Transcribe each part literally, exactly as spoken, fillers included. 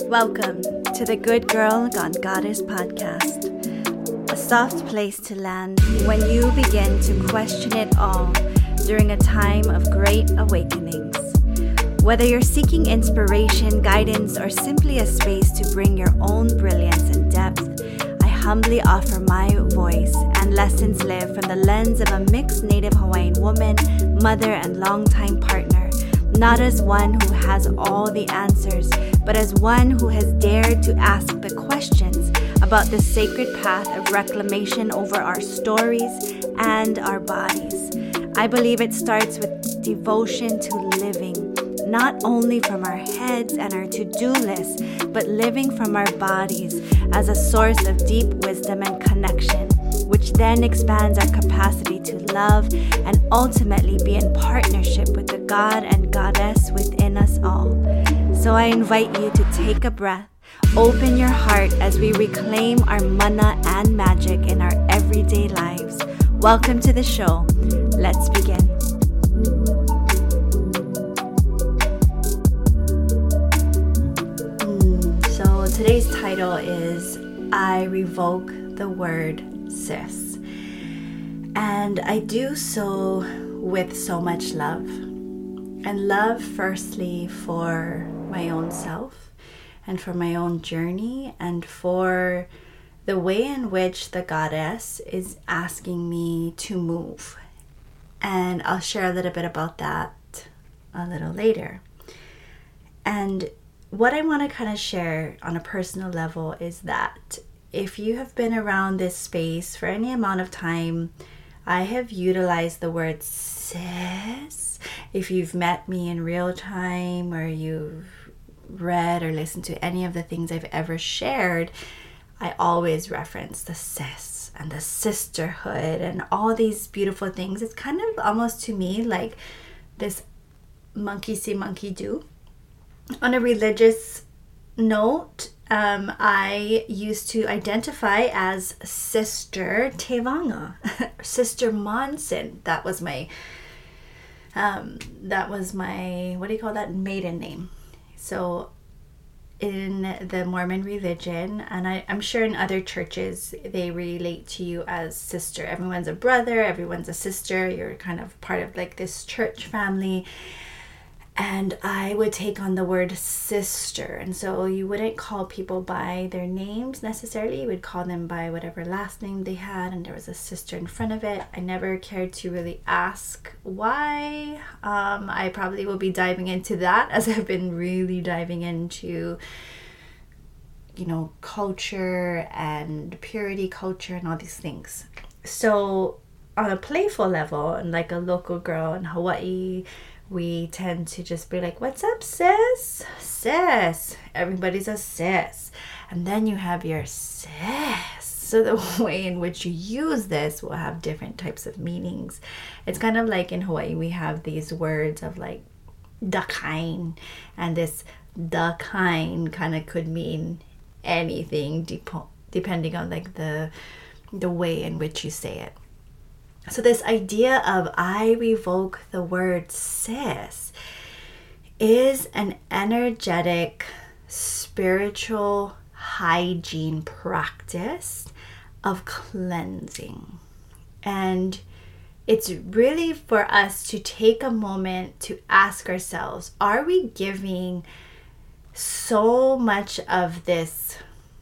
Welcome to the Good Girl Gone Goddess podcast, a soft place to land when you begin to question it all during a time of great awakenings. Whether you're seeking inspiration, guidance, or simply a space to bring your own brilliance and depth, I humbly offer my voice and lessons lived from the lens of a mixed Native Hawaiian woman, mother, and longtime partner, not as one who has all the answers, but as one who has dared to ask the questions about the sacred path of reclamation over our stories and our bodies. I believe it starts with devotion to living, not only from our heads and our to-do lists, but living from our bodies as a source of deep wisdom and connection, which then expands our capacity to love and ultimately be in partnership with the God and Goddess within us all. So I invite you to take a breath, open your heart as we reclaim our mana and magic in our everyday lives. Welcome to the show. Let's begin. Mm, so today's title is I Revoke the Word Sis. And I do so with so much love. And love firstly for my own self and for my own journey and for the way in which the Goddess is asking me to move. And I'll share a little bit about that a little later. And what I want to kind of share on a personal level is that if you have been around this space for any amount of time, I have utilized the word sis. If you've met me in real time or you've read or listened to any of the things I've ever shared, I always reference the sis and the sisterhood and all these beautiful things. It's kind of almost to me like this monkey see, monkey do. On a religious note, um, I used to identify as Sister Tevanga, Sister Monson. That was my, um, that was my, what do you call that, maiden name. So in the Mormon religion, and I, I'm sure in other churches, they relate to you as sister. Everyone's a brother, everyone's a sister. You're kind of part of like this church family. And I would take on the word sister. And so you wouldn't call people by their names necessarily. You would call them by whatever last name they had. And there was a sister in front of it. I never cared to really ask why. Um, I probably will be diving into that as I've been really diving into, you know, culture and purity culture and all these things. So on a playful level, and like a local girl in Hawaii, we tend to just be like, what's up, sis? Sis. Everybody's a sis. And then you have your sis. So the way in which you use this will have different types of meanings. It's kind of like in Hawaii, we have these words of like dakain. And this dakain kind of could mean anything dep- depending on like the the way in which you say it. So this idea of I revoke the word sis is an energetic, spiritual hygiene practice of cleansing. And it's really for us to take a moment to ask ourselves, are we giving so much of this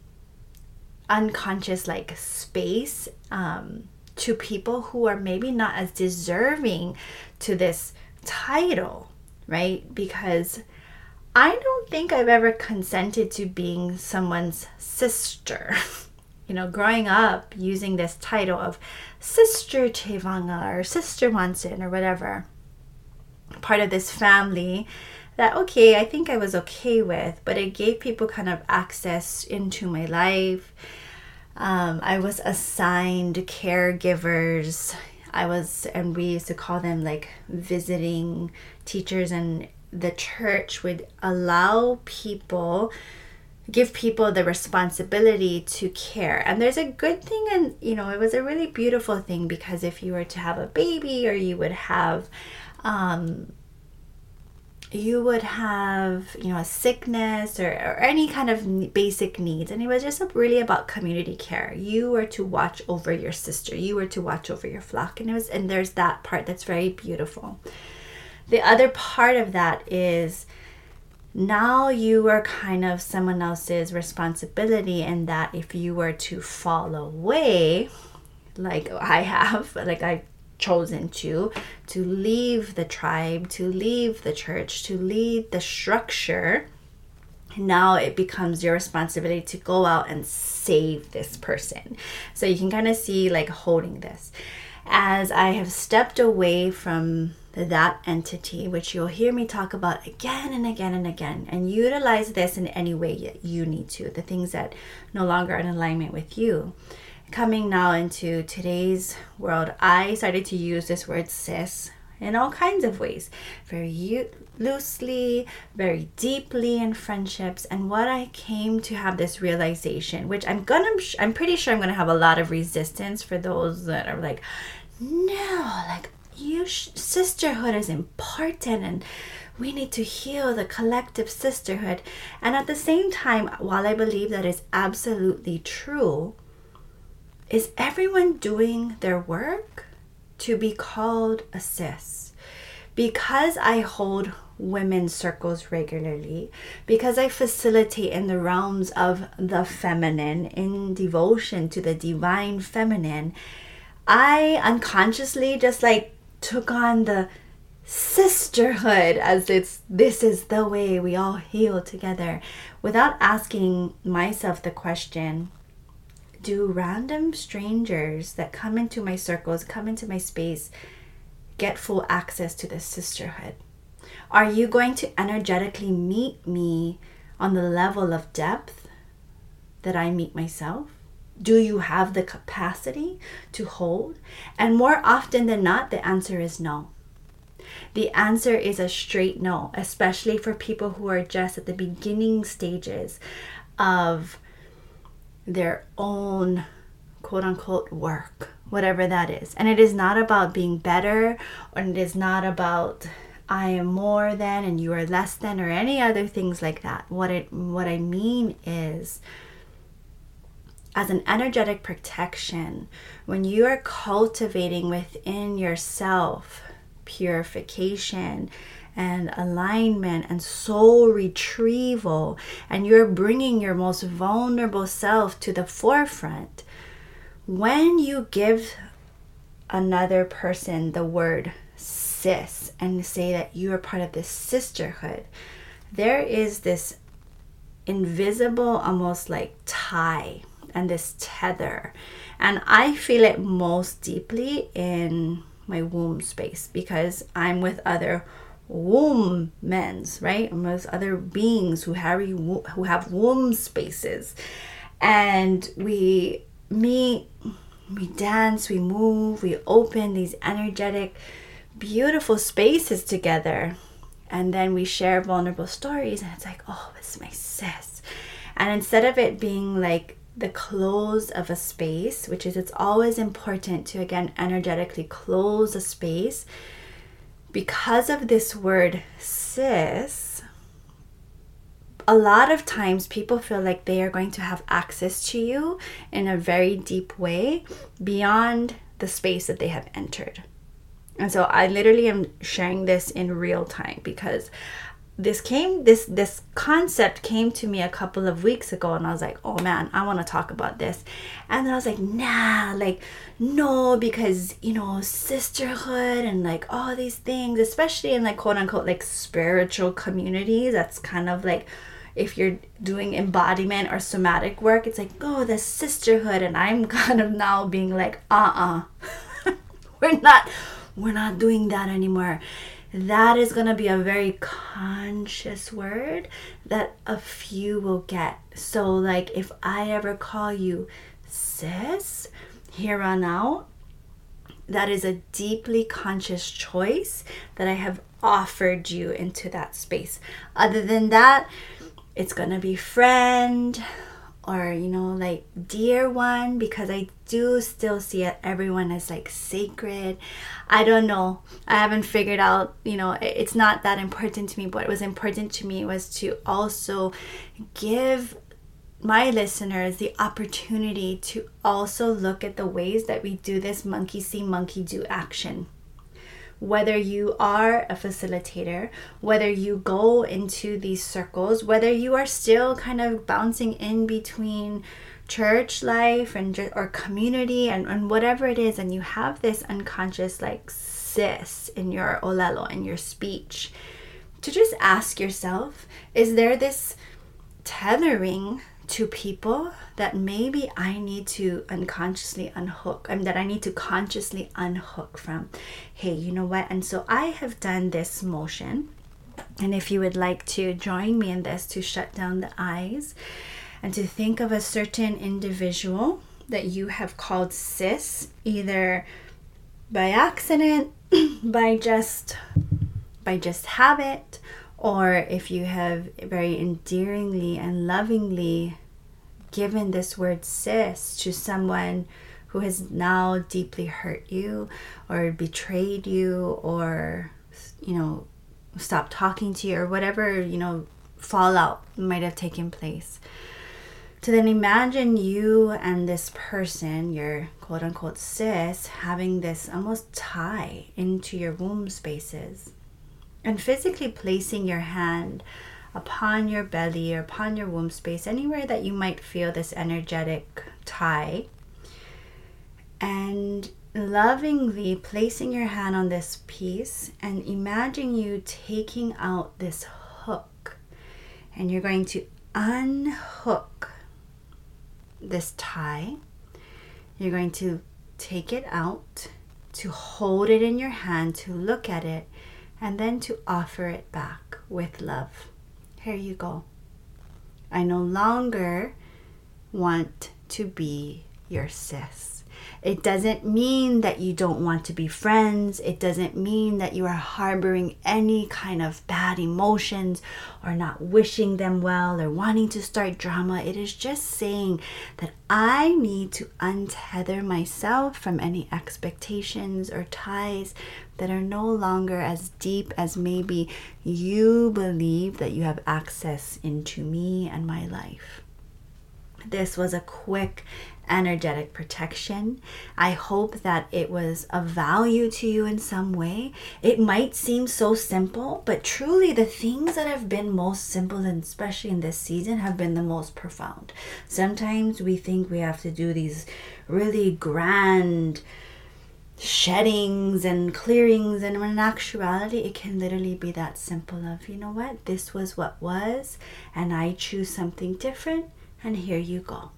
unconscious like space um to people who are maybe not as deserving to this title, right? Because I don't think I've ever consented to being someone's sister. You know, growing up using this title of Sister Tevanga or Sister Monson or whatever, part of this family that, okay, I think I was okay with, but it gave people kind of access into my life. Um, I was assigned caregivers. I was, and we used to call them like visiting teachers, and the church would allow people, give people the responsibility to care. And there's a good thing, and you know, it was a really beautiful thing, because if you were to have a baby or you would have um, you would have, you know, a sickness or, or any kind of basic needs. And it was just really about community care. You were to watch over your sister. You were to watch over your flock. And it was, and there's that part that's very beautiful. The other part of that is now you are kind of someone else's responsibility, and that if you were to fall away, like I have, like I've chosen to, to leave the tribe, to leave the church, to leave the structure, now it becomes your responsibility to go out and save this person. So you can kind of see like holding this. As I have stepped away from that entity, which you'll hear me talk about again and again and again, and utilize this in any way you need to, the things that no longer are in alignment with you. Coming now into today's world, I started to use this word sis in all kinds of ways, very u- loosely, very deeply in friendships. And what I came to have this realization, which I'm gonna, I'm pretty sure I'm gonna have a lot of resistance for those that are like, no, like you, sh- sisterhood is important, and we need to heal the collective sisterhood. And at the same time, while I believe that is absolutely true, is everyone doing their work to be called a sis? Because I hold women's circles regularly, because I facilitate in the realms of the feminine, in devotion to the divine feminine, I unconsciously just like took on the sisterhood as it's, this is the way we all heal together, without asking myself the question, do random strangers that come into my circles, come into my space, get full access to this sisterhood? Are you going to energetically meet me on the level of depth that I meet myself? Do you have the capacity to hold? And more often than not, the answer is no. The answer is a straight no, especially for people who are just at the beginning stages of their own quote unquote work, whatever that is. And it is not about being better, or it is not about I am more than and you are less than, or any other things like that. What it what I mean is, as an energetic protection, when you are cultivating within yourself purification and alignment and soul retrieval, and you're bringing your most vulnerable self to the forefront, when you give another person the word sis and say that you are part of this sisterhood, there is this invisible, almost like tie and this tether. And I feel it most deeply in my womb space, because I'm with other womb men's, right? And with other beings who have who have womb spaces, and we meet, we dance, we move, we open these energetic, beautiful spaces together, and then we share vulnerable stories, and it's like, oh, it's my sis. And instead of it being like the close of a space, which is, it's always important to, again, energetically close a space, because of this word sis, a lot of times people feel like they are going to have access to you in a very deep way beyond the space that they have entered. And so I literally am sharing this in real time, because this came, this this concept came to me a couple of weeks ago, and I was like, oh man, I want to talk about this. And then I was like, nah, like, no, because, you know, sisterhood and like all these things, especially in like quote unquote like spiritual communities, that's kind of like, if you're doing embodiment or somatic work, it's like, oh, the sisterhood. And I'm kind of now being like, uh-uh, we're not, we're not doing that anymore. That is going to be a very conscious word that a few will get. So like, if I ever call you sis here on out, that is a deeply conscious choice that I have offered you into that space. Other than that, it's going to be friend or, you know, like dear one, because I do still see it, everyone as like sacred. I don't know. I haven't figured out, you know, it's not that important to me. What was important to me was to also give my listeners the opportunity to also look at the ways that we do this monkey see, monkey do action. Whether you are a facilitator, whether you go into these circles, whether you are still kind of bouncing in between church life and or community and, and whatever it is, and you have this unconscious like sis in your olelo, in your speech, to just ask yourself, is there this tethering to people that maybe I need to unconsciously unhook, I mean, that I need to consciously unhook from? Hey, you know what? And so I have done this motion. And if you would like to join me in this, to shut down the eyes and to think of a certain individual that you have called sis, either by accident, by just, by just habit, or if you have very endearingly and lovingly given this word sis to someone who has now deeply hurt you or betrayed you or, you know, stopped talking to you or whatever, you know, fallout might have taken place. To then imagine you and this person, your quote unquote sis, having this almost tie into your womb spaces. And physically placing your hand upon your belly or upon your womb space, anywhere that you might feel this energetic tie. And lovingly placing your hand on this piece and imagine you taking out this hook. And you're going to unhook this tie. You're going to take it out, to hold it in your hand, to look at it, and then to offer it back with love. Here you go. I no longer want to be your sis. It doesn't mean that you don't want to be friends. It doesn't mean that you are harboring any kind of bad emotions or not wishing them well or wanting to start drama. It is just saying that I need to untether myself from any expectations or ties that are no longer as deep as maybe you believe that you have access into me and my life. This was a quick energetic protection. I hope that it was of value to you in some way. It might seem so simple, but truly the things that have been most simple, and especially in this season, have been the most profound. Sometimes we think we have to do these really grand sheddings and clearings, and in actuality it can literally be that simple of, you know what, this was what was, and I choose something different, and here you go.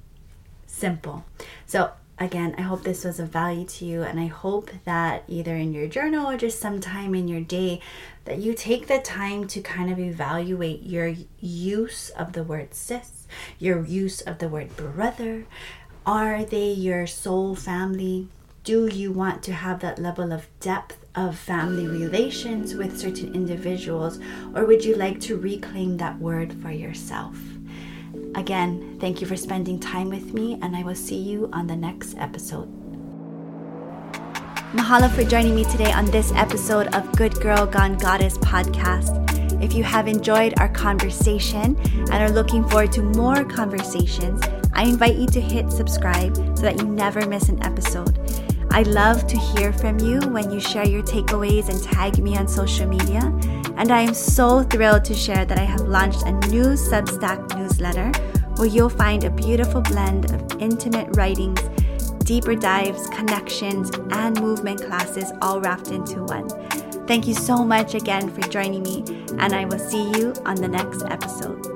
Simple. So again, I hope this was of value to you, and I hope that either in your journal or just sometime in your day that you take the time to kind of evaluate your use of the word sis, your use of the word brother. Are they your soul family? Do you want to have that level of depth of family relations with certain individuals, or would you like to reclaim that word for yourself? Again, thank you for spending time with me, and I will see you on the next episode. Mahalo for joining me today on this episode of Good Girl Gone Goddess podcast. If you have enjoyed our conversation and are looking forward to more conversations, I invite you to hit subscribe so that you never miss an episode. I love to hear from you when you share your takeaways and tag me on social media. And I am so thrilled to share that I have launched a new Substack newsletter where you'll find a beautiful blend of intimate writings, deeper dives, connections, and movement classes all wrapped into one. Thank you so much again for joining me, and I will see you on the next episode.